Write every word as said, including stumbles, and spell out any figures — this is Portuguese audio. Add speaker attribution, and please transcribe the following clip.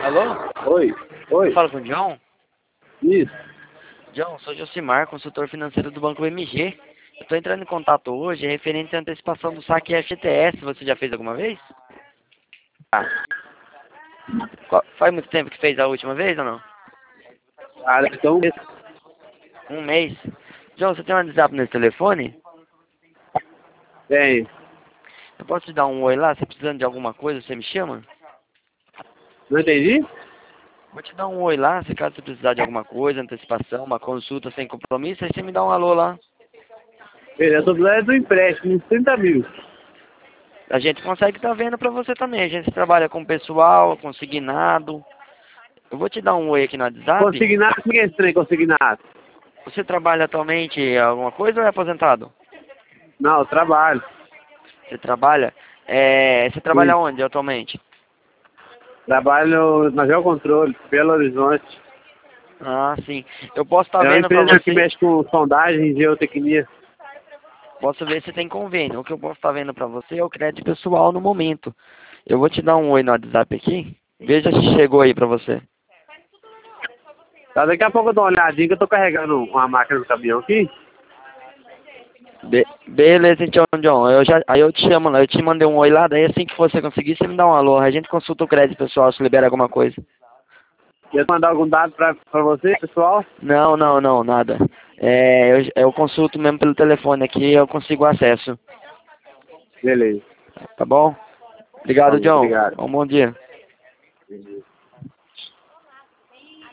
Speaker 1: Alô?
Speaker 2: Oi, oi,
Speaker 1: Fala com o John?
Speaker 2: isso.
Speaker 1: John, sou Josimar, consultor financeiro do Banco M G. Eu estou entrando em contato hoje referente à antecipação do saque F T S. Você já fez alguma vez?
Speaker 2: Ah,
Speaker 1: Qual- Faz muito tempo que fez a última vez ou não?
Speaker 2: ah, então,
Speaker 1: Um mês. John, você tem um WhatsApp nesse telefone?
Speaker 2: tem.
Speaker 1: Eu posso te dar um oi lá? Se precisando de alguma coisa, você me chama?
Speaker 2: Não entendi?
Speaker 1: Vou te dar um oi lá, se caso você precisar de alguma coisa, antecipação, uma consulta sem compromisso, aí você me dá um alô lá.
Speaker 2: Eu tô precisando do empréstimo, uns trinta mil.
Speaker 1: A gente consegue estar vendo pra você também. A gente trabalha com pessoal, consignado. Eu vou te dar um oi aqui no WhatsApp.
Speaker 2: Consignado, o que é esse trem consignado?
Speaker 1: Você trabalha atualmente em alguma coisa ou é aposentado?
Speaker 2: Não, eu trabalho.
Speaker 1: Você trabalha? É, você trabalha
Speaker 2: Sim.
Speaker 1: onde atualmente?
Speaker 2: Trabalho na Geocontrole, Belo Horizonte.
Speaker 1: Ah, sim. Eu posso estar
Speaker 2: É uma
Speaker 1: vendo pra
Speaker 2: empresa que
Speaker 1: você.
Speaker 2: mexe com sondagem e geotecnia.
Speaker 1: Posso ver se tem convênio. O que eu posso estar vendo pra você é o crédito pessoal no momento. Eu vou te dar um oi no WhatsApp aqui. Veja se chegou aí pra você.
Speaker 2: Tá, daqui a pouco eu dou uma olhadinha que eu tô carregando uma máquina no caminhão aqui.
Speaker 1: Be beleza, então, John. Eu já, aí eu te chamo lá. Eu te mandei um oi lá. Daí assim que você conseguir, você me dá um alô. A gente consulta o crédito pessoal se libera alguma coisa.
Speaker 2: Quer mandar algum dado pra, pra você, pessoal?
Speaker 1: Não, não, não, nada. É, eu, eu consulto mesmo pelo telefone aqui, eu consigo acesso.
Speaker 2: Beleza.
Speaker 1: Tá bom?
Speaker 2: Tá
Speaker 1: Obrigado,
Speaker 2: bom,
Speaker 1: John.
Speaker 2: obrigado.
Speaker 1: Um bom dia.